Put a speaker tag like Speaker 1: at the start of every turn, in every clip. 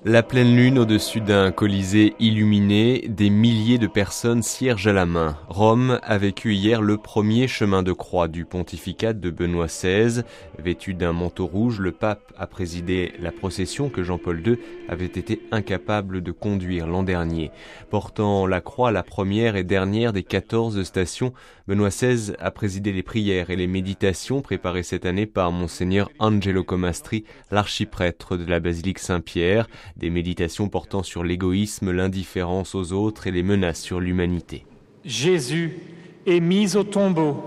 Speaker 1: La pleine lune au-dessus d'un Colisée illuminé, des milliers de personnes cierges à la main. Rome a vécu hier le premier chemin de croix du pontificat de Benoît XVI. Vêtu d'un manteau rouge, le pape a présidé la procession que Jean-Paul II avait été incapable de conduire l'an dernier. Portant la croix, la première et dernière des 14 stations, Benoît XVI a présidé les prières et les méditations préparées cette année par Monseigneur Angelo Comastri, l'archiprêtre de la basilique Saint-Pierre. Des méditations portant sur l'égoïsme, l'indifférence aux autres et les menaces sur l'humanité.
Speaker 2: Jésus est mis au tombeau.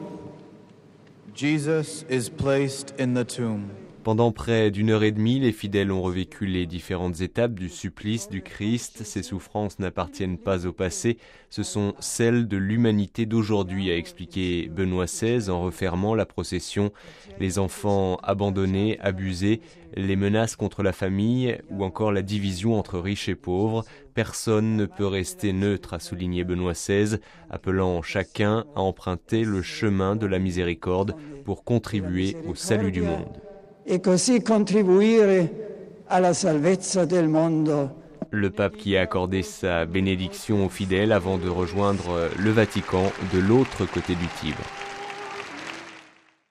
Speaker 3: Jesus is placed in the tomb.
Speaker 1: Pendant près d'une heure et demie, les fidèles ont revécu les différentes étapes du supplice du Christ. Ces souffrances n'appartiennent pas au passé, ce sont celles de l'humanité d'aujourd'hui, a expliqué Benoît XVI en refermant la procession. Les enfants abandonnés, abusés, les menaces contre la famille ou encore la division entre riches et pauvres. Personne ne peut rester neutre, a souligné Benoît XVI, appelant chacun à emprunter le chemin de la miséricorde pour contribuer au salut du monde.
Speaker 4: E così contribuire alla salvezza del mondo.
Speaker 1: Le pape qui a accordé sa bénédiction aux fidèles avant de rejoindre le Vatican de l'autre côté du Tibre.